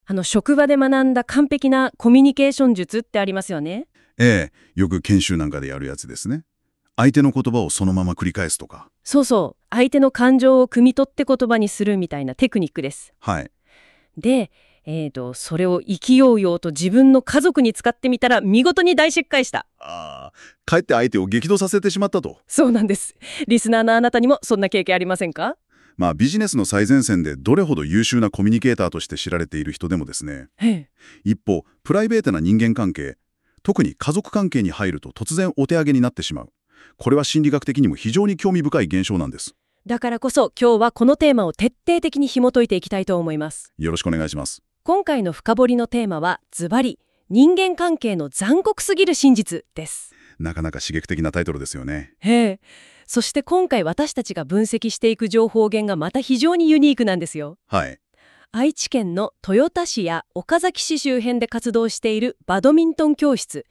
職場で学んだ完璧なコミュニケーション術ってありますよね。 ええ、よく研修なんかでやるやつですね。相手の言葉をそのまま繰り返すとか。 そうそう。相手の感情を汲み取って言葉にするみたいなテクニックです。 はい。 で、それを意気揚々と自分の家族に使ってみたら見事に大失敗した。 ああ、かえって相手を激怒させてしまったと。 そうなんです。リスナーのあなたにもそんな経験ありませんか？ ビジネスの最前線でどれほど優秀なコミュニケーターとして知られている人でもですね、 へえ。 一方、プライベートな人間関係、特に家族関係に入ると突然お手上げになってしまう。これは心理学的にも非常に興味深い現象なんです。 だからこそ今日はこのテーマを徹底的に紐解いていきたいと思います。 よろしくお願いします。 今回の深掘りのテーマはズバリ人間関係の残酷すぎる真実です。 なかなか刺激的なタイトルですよね。 へえ。そして今回私たちが分析していく情報源がまた非常にユニークなんですよ。 はい。 愛知県の豊田市や岡崎市周辺で活動しているバドミントン教室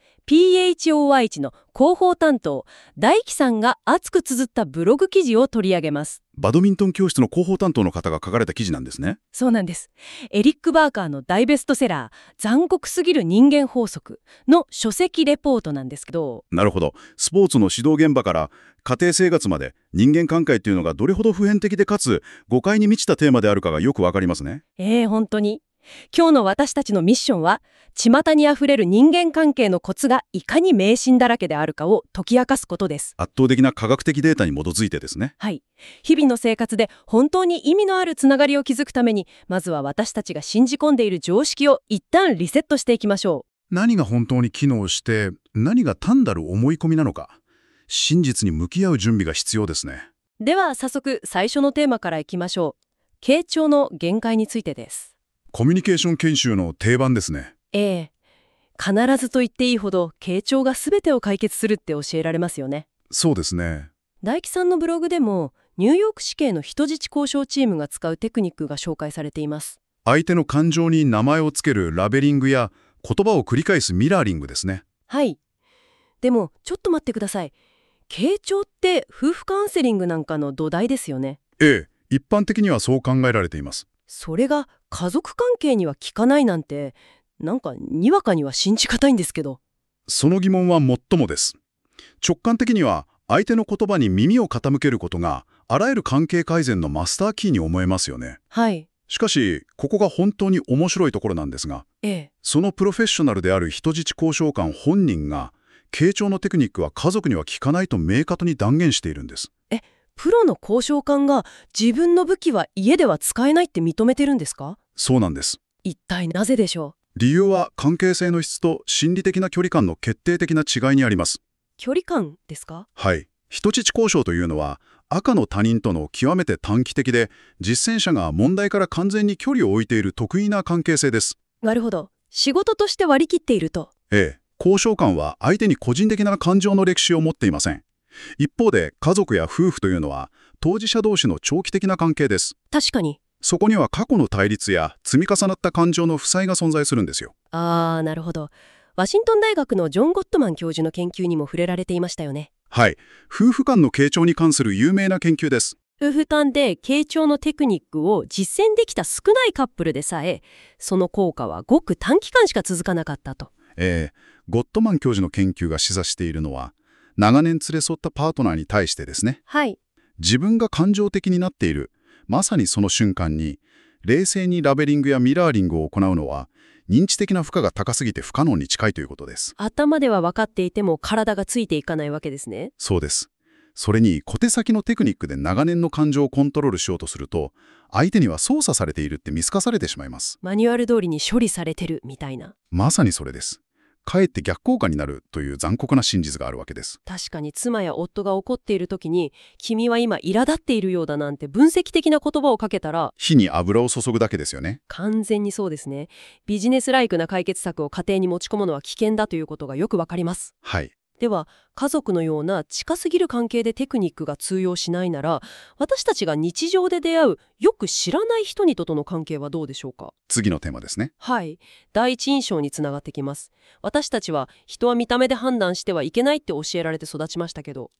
PHOY の広報担当大樹さんが熱く綴ったブログ記事を取り上げます。 バドミントン教室の広報担当の方が書かれた記事なんですね。 そうなんです。エリック・バーカーの大ベストセラー残酷すぎる人間法則の書籍レポートなんですけど。 なるほど。スポーツの指導現場から家庭生活まで人間関係っていうのがどれほど普遍的でかつ誤解に満ちたテーマであるかがよくわかりますね。 本当に。今日の私たちのミッションは、巷にあふれる人間関係のコツがいかに迷信だらけであるかを解き明かすことです。 圧倒的な科学的データに基づいてですね。 はい。日々の生活で本当に意味のあるつながりを築くために、まずは私たちが信じ込んでいる常識を一旦リセットしていきましょ何が本当に機能して、何が単なる思い込みなのか、真実に向き合う準備が必要ですね。 う。では早速最初のテーマからいきましょう。傾聴の限界についてです。 コミュニケーション研修の定番ですね。 必ずと言っていいほど傾聴が全てを解決するって教えられますよね。 そうですね。 大樹さんのブログでもニューヨーク市警の人質交渉チームが使うテクニックが紹介されています。 相手の感情に名前をつけるラベリングや言葉を繰り返すミラーリングですね。 はい。でもちょっと待ってください。傾聴って夫婦カウンセリングなんかの土台ですよね。 ええ、一般的にはそう考えられています。 それが家族関係には効かないなんて、なんかにわかには信じがたいんですけど。 その疑問は最もです。直感的には相手の言葉に耳を傾けることがあらゆる関係改善のマスターキーに思えますよね。 はい。 しかし、ここが本当に面白いところなんですが、そのプロフェッショナルである人質交渉官本人が、傾聴のテクニックは家族には効かないと明確に断言しているんです。 プロの交渉官が自分の武器は家では使えないって認めてるんですか？ そうなんです。 一体なぜでしょ理由は関係性の質と心理的な距離感の決定的な違いにあります。 距離感ですか？ はい。人質交渉というのは、赤の他人との極めて短期的で、実践者が問題から完全に距離を置いている得意な関係性です。 なるほど。仕事として割り切っていると。 交渉官は相手に個人的な感情の歴史を持っていません。一方で、家族や夫婦というのは、当事者同士の長期的な関係です。 確かに。 そこには過去の対立や積み重なった感情の負債が存在するんですよ。 なるほど。ワシントン大学のジョン・ゴットマン教授の研究にも触れられていましたよね。 はい。夫婦間の傾聴に関する有名な研究です。 夫婦間で傾聴のテクニックを実践できた少ないカップルでさえ、その効果はごく短期間しか続かなかったと。 ゴットマン教授の研究が示唆しているのは、長年連れ添ったパートナーに対してですね。 はい。 自分が感情的になっている、まさにその瞬間に、冷静にラベリングやミラーリングを行うのは、認知的な負荷が高すぎて不可能に近いということです。 頭では分かっていても体がついていかないわけですね。 そうです。それに小手先のテクニックで長年の感情をコントロールしようとすると、相手には操作されているって見透かされてしまいます。 マニュアル通りに処理されてるみたいな。 まさにそれです。かえって逆効果になるという残酷な真実があるわけです。 確かに妻や夫が怒っている時に、君は今苛立っているようだなんて分析的な言葉をかけたら、 火に油を注ぐだけですよね。 完全にそうですね。ビジネスライクな解決策を家庭に持ち込むのは危険だということがよくわかります。 はい。 では、家族のような近すぎる関係でテクニックが通用しないなら、私たちが日常で出会うよく知らない人々との関係はどうでしょうか？ 次のテーマですね。 はい。第一印象につながってきます。私たちは人は見た目で判断してはいけないって教えられて育ちましたけど。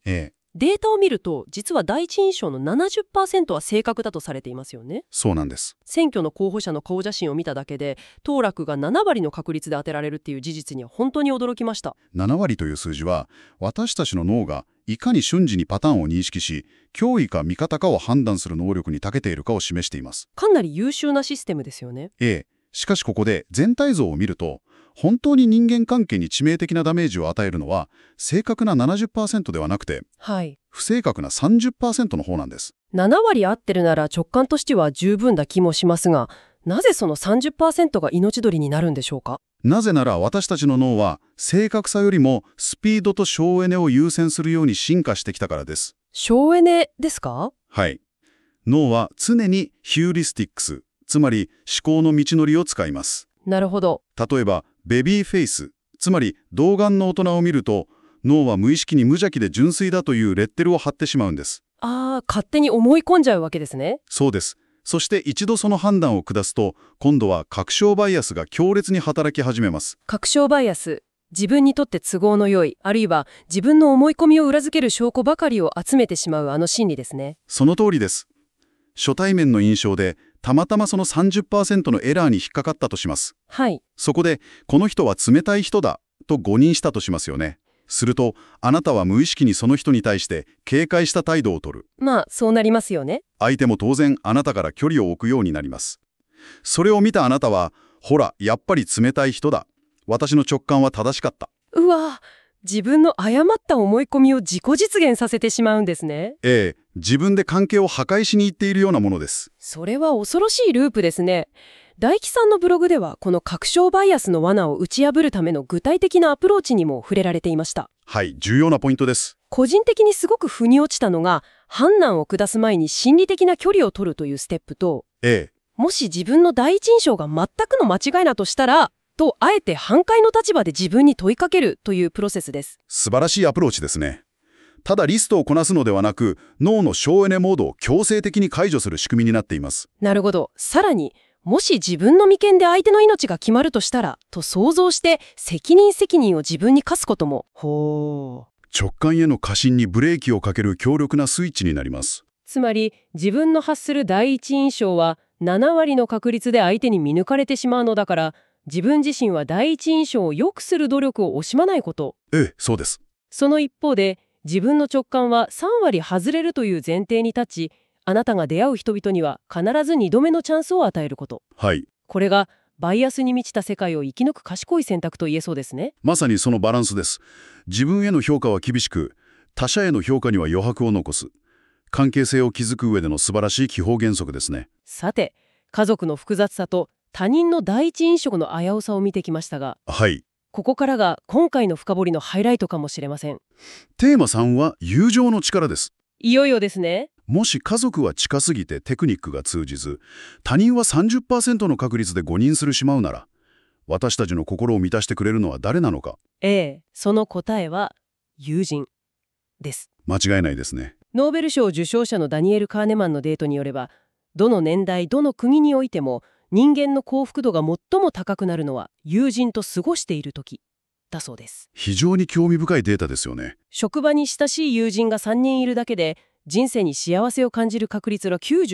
データを見ると実は第一印象の 70% は正確だとされていますよね。 そうなんです。 選挙の候補者の顔写真を見ただけで当落が7割の確率で当てられるっていう事実には本当に驚きました。 7割という数字は私たちの脳がいかに瞬時にパターンを認識し、脅威か味方かを判断する能力に長けているかを示しています。 かなり優秀なシステムですよね。 しかしここで全体像を見ると、本当に人間関係に致命的なダメージを与えるのは正確な 70% ではなくて、不正確な 30% の方なんです。 7割合ってるなら直感としては十分な気もしますが、なぜその 30% が命取りになるんでしょうか？ なぜなら私たちの脳は正確さよりもスピードと省エネを優先するように進化してきたからです。 省エネですか？ はい。脳は常にヒューリスティックス、つまり思考の道のりを使います。 なるほど。 例えばベビーフェイス、つまり童顔の大人を見ると、脳は無意識に無邪気で純粋だというレッテルを貼ってしまうんです。 勝手に思い込んじゃうわけですね。 そうです。そして一度その判断を下すと、今度は確証バイアスが強烈に働き始めます。 確証バイアス。自分にとって都合の良い、あるいは自分の思い込みを裏付ける証拠ばかりを集めてしまうあの心理ですね。 その通りです。初対面の印象で、たまたまその 30% のエラーに引っかかったとします。そこで、この人は冷たい人だと誤認したとしますよね。すると、あなたは無意識にその人に対して警戒した態度を取る。 そうなりますよね。 相手も当然あなたから距離を置くようになります。それを見たあなたは、ほら、やっぱり冷たい人だ。私の直感は正しかった。 自分の誤った思い込みを自己実現させてしまうんですね。 自分で関係を破壊しに行っているようなものです。 それは恐ろしいループですね。大木さんのブログではこの確証バイアスの罠を打ち破るための具体的なアプローチにも触れられていました。 はい、重要なポイントです。 個人的にすごく腑に落ちたのが、判断を下す前に心理的な距離を取るというステップと、もし自分の第一印象が全くの間違いだとしたら、とあえて反対の立場で自分に問いかけるというプロセスです。 素晴らしいアプローチですね。ただリストをこなすのではなく、脳の省エネモードを強制的に解除する仕組みになっています。 なるほど。さらに、もし自分の眉間で相手の命が決まるとしたら、と想像して責任を自分に課すことも。 直感への過信にブレーキをかける強力なスイッチになります。 つまり、自分の発する第一印象は7割の確率で相手に見抜かれてしまうのだから、自分自身は第一印象を良くする努力を惜しまないこと。 そうです。 その一方で、自分の直感は3割外れるという前提に立ち、あなたが出会う人々には必ず2度目のチャンスを与えること。これがバイアスに満ちた世界を生き抜く賢い選択と言えそうですね。 まさにそのバランスです。自分への評価は厳しく、他者への評価には余白を残す。関係性を築く上での素晴らしい基本原則ですね。 さて、家族の複雑さと他人の第一印象の危うさを見てきましたが、ここからが今回の深掘りのハイライトかもしれません。 テーマ3は友情の力です。 いよいよですね。 もし家族は近すぎてテクニックが通じず、他人は 30% の確率で誤認するしまうなら、私たちの心を満たしてくれるのは誰なのか。 その答えは友人です。 間違いないですね。 ノーベル賞受賞者のダニエル・カーネマンのデートによれば、どの年代、どの国においても人間の幸福度が最も高くなるのは友人と過ごしている時だそうです。 非常に興味深いデータですよね。 職場に親しい友人が3人いるだけで、人生に幸せを感じる確率が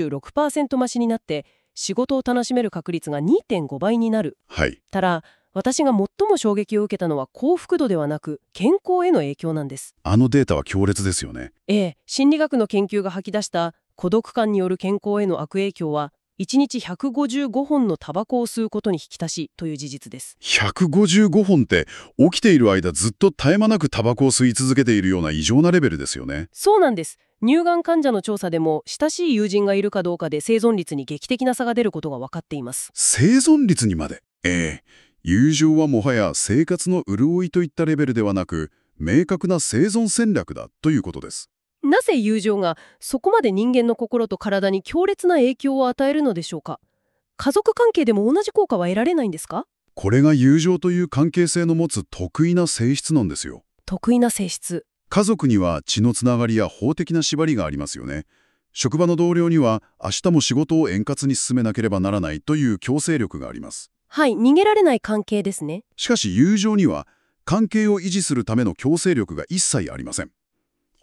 96% 増しになって、仕事を楽しめる確率が 2.5 倍になる。ただ、私が最も衝撃を受けたのは幸福度ではなく健康への影響なんです。 あのデータは強烈ですよね。 心理学の研究が吐き出した孤独感による健康への悪影響は、1日155本のタバコを吸うことに引き足しという事実です。 155本って起きている間ずっと絶え間なくタバコを吸い続けているような異常なレベルですよね。 そうなんです。乳がん患者の調査でも親しい友人がいるかどうかで生存率に劇的な差が出ることが分かっています。 生存率にまで。友情はもはや生活の潤いといったレベルではなく、明確な生存戦略だということです。 なぜ友情がそこまで人間の心と体に強烈な影響を与えるのでしょうか。家族関係でも同じ効果は得られないんですか？ これが友情という関係性の持つ特異な性質なんですよ。 特異な性質。 家族には血のつながりや法的な縛りがありますよね。職場の同僚には明日も仕事を円滑に進めなければならないという強制力があります。 逃げられない関係ですね。 しかし友情には関係を維持するための強制力が一切ありません。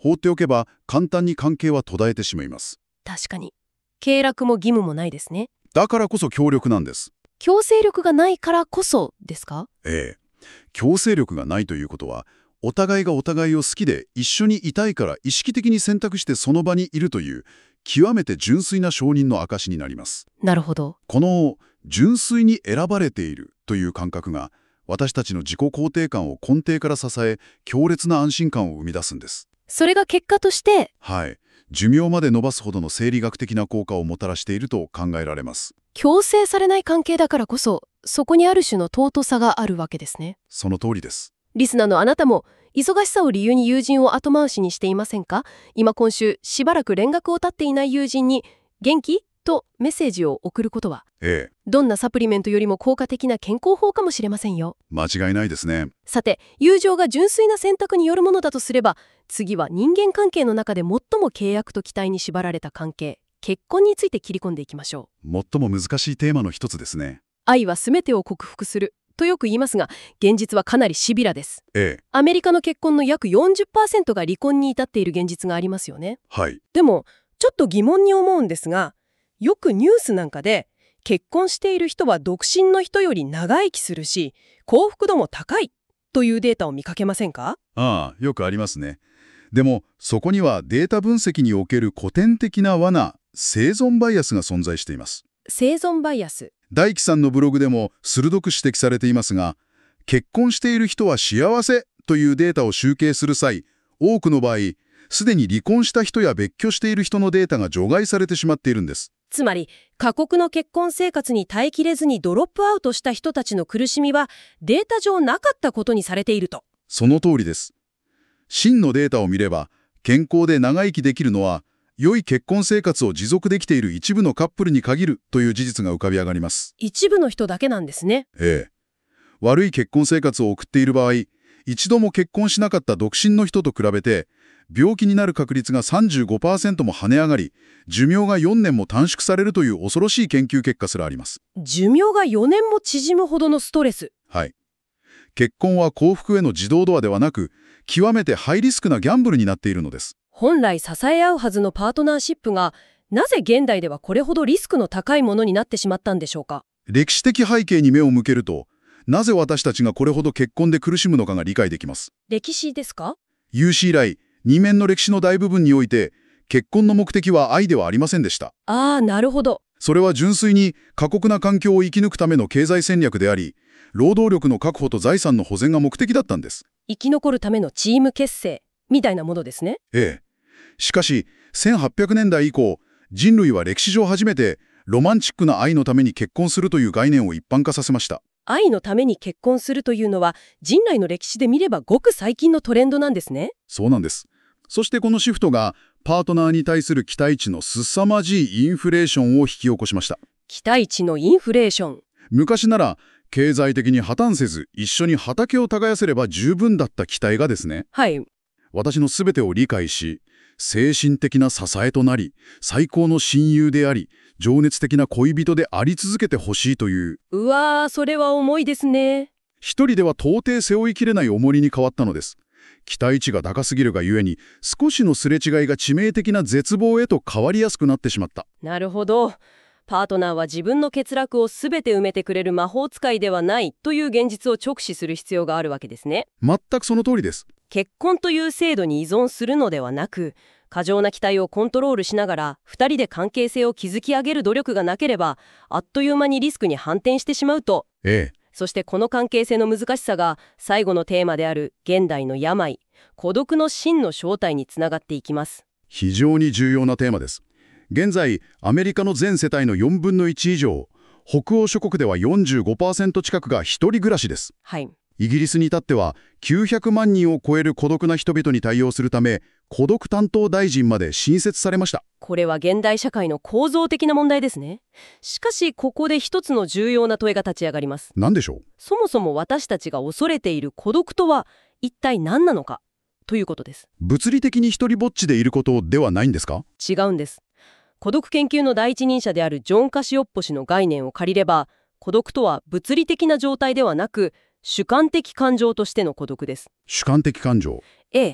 放っておけば簡単に関係は途絶えてしまいます。 確かに。経絡も義務もないですね。 だからこそ協力なんです。 強制力がないからこそですか？ ええ。強制力がないということは、お互いがお互いを好きで一緒にいたいから意識的に選択してその場にいるという、極めて純粋な承認の証になります。 なるほど。 この純粋に選ばれているという感覚が、私たちの自己肯定感を根底から支え、強烈な安心感を生み出すんです。 それが結果として、 はい。寿命まで伸ばすほどの生理学的な効果をもたらしていると考えられます。 強制されない関係だからこそ、そこにある種の尊さがあるわけですね。 その通りです。 リスナーのあなたも、忙しさを理由に友人を後回しにしていませんか？今週、しばらく連絡を絶っていない友人に、元気？とメッセージを送ることは、どんなサプリメントよりも効果的な健康法かもしれませんよ。 間違いないですね。 さて、友情が純粋な選択によるものだとすれば、次は人間関係の中で最も契約と期待に縛られた関係、結婚について切り込んでいきましょう。最も難しいテーマの一つですね。 愛は全てを克服するとよく言いますが、現実はかなりシビラです。アメリカの結婚の約 40% が離婚に至っている現実がありますよね。 はい。 でも、ちょっと疑問に思うんですが、よくニュースなんかで、結婚している人は独身の人より長生きするし、幸福度も高いというデータを見かけませんか？ ああ、よくありますね。でも、そこにはデータ分析における古典的な罠、生存バイアスが存在しています。 生存バイアス。 大樹さんのブログでも鋭く指摘されていますが、結婚している人は幸せというデータを集計する際、多くの場合、すでに離婚した人や別居している人のデータが除外されてしまっているんです。 つまり、過酷の結婚生活に耐えきれずにドロップアウトした人たちの苦しみは、データ上なかったことにされていると。 その通りです。真のデータを見れば、健康で長生きできるのは、良い結婚生活を持続できている一部のカップルに限るという事実が浮かび上がります。 一部の人だけなんですね。 悪い結婚生活を送っている場合、一度も結婚しなかった独身の人と比べて、病気になる確率が 35% も跳ね上がり、寿命が4年も短縮されるという恐ろしい研究結果すらあります。 寿命が4年も縮むほどのストレス。 はい。結婚は幸福への自動ドアではなく、極めてハイリスクなギャンブルになっているのです。 本来支え合うはずのパートナーシップが、なぜ現代ではこれほどリスクの高いものになってしまったんでしょうか。 歴史的背景に目を向けると、なぜ私たちがこれほど結婚で苦しむのかが理解できます。 歴史ですか？ 有史以来、二面の歴史の大部分において、結婚の目的は愛ではありませんでした。 ああ、なるほど。 それは純粋に過酷な環境を生き抜くための経済戦略であり、労働力の確保と財産の保全が目的だったんです。 生き残るためのチーム結成みたいなものですね。 しかし、1800年代以降、人類は歴史上初めて、ロマンチックな愛のために結婚するという概念を一般化させました。 愛のために結婚するというのは、人類の歴史で見ればごく最近のトレンドなんですね。 そうなんです。そしてこのシフトが、パートナーに対する期待値の凄まじいインフレーションを引き起こしました。 期待値のインフレーション。 昔なら、経済的に破綻せず、一緒に畑を耕せれば十分だった期待がですね。 はい。 私の全てを理解し、精神的な支えとなり、最高の親友であり、情熱的な恋人であり続けてほしいという。 うわー、それは重いですね。 一人では到底背負いきれない重りに変わったのです。期待値が高すぎるがゆえに、少しのすれ違いが致命的な絶望へと変わりやすくなってしまった。 なるほど。パートナーは自分の欠落を全て埋めてくれる魔法使いではないという現実を直視する必要があるわけですね。 全くその通りです。 結婚という制度に依存するのではなく、過剰な期待をコントロールしながら2人で関係性を築き上げる努力がなければ、あっという間にリスクに反転してしまうと。そしてこの関係性の難しさが最後のテーマである現代の病、孤独の真の正体につながっていきます。 非常に重要なテーマです。現在、アメリカの全世帯の4分の1以上、北欧諸国では 45% 近くが一人暮らしです。 はい。 イギリスに至っては900万人を超える孤独な人々に対応するため、孤独担当大臣まで新設されました。 これは現代社会の構造的な問題ですね。しかし、ここで一つの重要な問いが立ち上がります。 何でしょう？ そもそも私たちが恐れている孤独とは一体何なのかということです。 物理的に一人ぼっちでいることではないんですか？ 違うんです。孤独研究の第一人者であるジョン・カシオッポ氏の概念を借りれば、孤独とは物理的な状態ではなく、主観的感情としての孤独です。 主観的感情。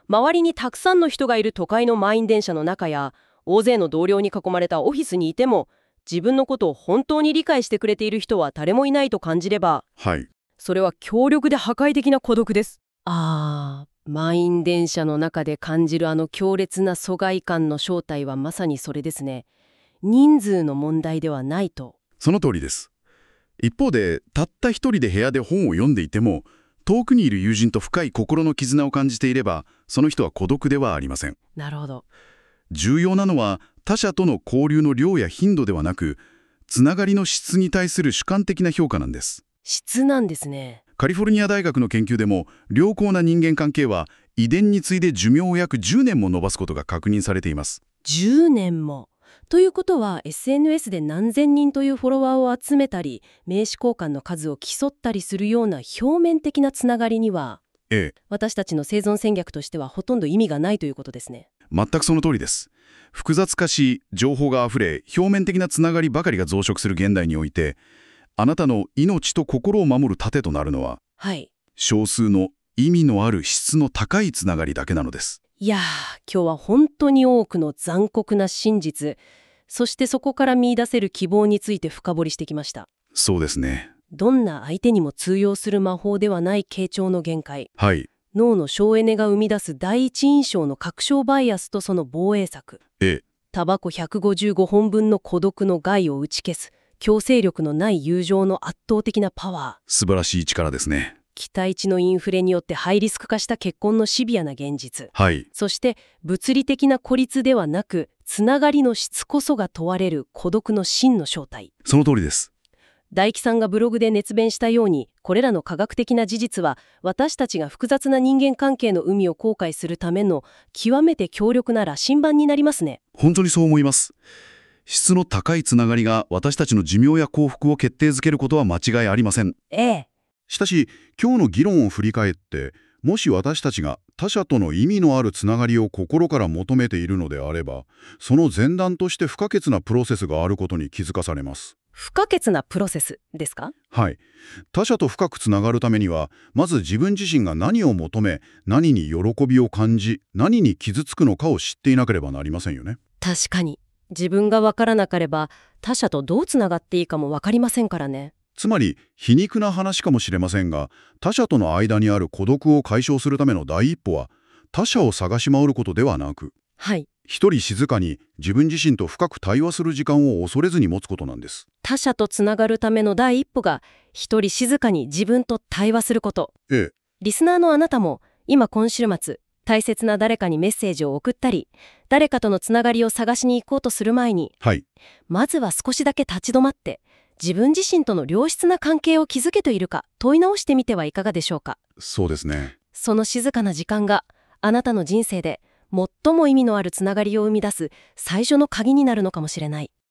周りにたくさんの人がいる都会の満員電車の中や、大勢の同僚に囲まれたオフィスにいても、自分のことを本当に理解してくれている人は誰もいないと感じれば、 はい。 それは強力で破壊的な孤独です。満員電車の中で感じるあの強烈な疎外感の正体はまさにそれですね。人数の問題ではないと。 その通りです。一方で、たった一人で部屋で本を読んでいても、遠くにいる友人と深い心の絆を感じていれば、その人は孤独ではありません。 なるほど。 重要なのは、他者との交流の量や頻度ではなく、つながりの質に対する主観的な評価なんです。 質なんですね。 カリフォルニア大学の研究でも、良好な人間関係は遺伝に次いで寿命を約10年も伸ばすことが確認されています。 10年も。ということは SNS で何千人というフォロワーを集めたり、名刺交換の数を競ったりするような表面的なつながりには、私たちの生存戦略としてはほとんど意味がないということですね。 全くその通りです。複雑化し、情報があふれ、表面的なつながりばかりが増殖する現代において、あなたの命と心を守る盾となるのは、少数の意味のある質の高いつながりだけなのです。 いやー、今日は本当に多くの残酷な真実、そしてそこから見出せる希望について深掘りしてきました。 そうですね。 どんな相手にも通用する魔法ではない傾聴の限界。 はい。 脳の省エネが生み出す第一印象の確証バイアスとその防衛策。タバコ155本分の孤独の害を打ち消す強制力のない友情の圧倒的なパワー。 素晴らしい力ですね。 期待値のインフレによってハイリスク化した結婚のシビアな現実。そして物理的な孤立ではなくつながりの質こそが問われる孤独の真の正体。 その通りです。 大木さんがブログで熱弁したように、これらの科学的な事実は私たちが複雑な人間関係の海を航海するための極めて強力な羅針盤になりますね。 本当にそう思います。質の高いつながりが私たちの寿命や幸福を決定づけることは間違いありません。しかし、今日の議論を振り返って、もし私たちが他者との意味のあるつながりを心から求めているのであれば、その前段として不可欠なプロセスがあることに気づかされます。 不可欠なプロセスですか？ はい。他者と深くつながるためには、まず自分自身が何を求め、何に喜びを感じ、何に傷つくのかを知っていなければなりませんよね。 確かに。自分が分からなければ、他者とどうつながっていいかも分かりませんからね。 つまり、皮肉な話かもしれませんが、他者との間にある孤独を解消するための第一歩は、他者を探し回ることではなく、一人静かに自分自身と深く対話する時間を恐れずに持つことなんです。 他者とつながるための第一歩が、一人静かに自分と対話すること。リスナーのあなたも、今週末、大切な誰かにメッセージを送ったり、誰かとのつながりを探しに行こうとする前に、まずは少しだけ立ち止まって、自分自身との良質な関係を築けているか問い直してみてはいかがでしょうか。 そうですね。 その静かな時間があなたの人生で最も意味のあるつながりを生み出す最初の鍵になるのかもしれない。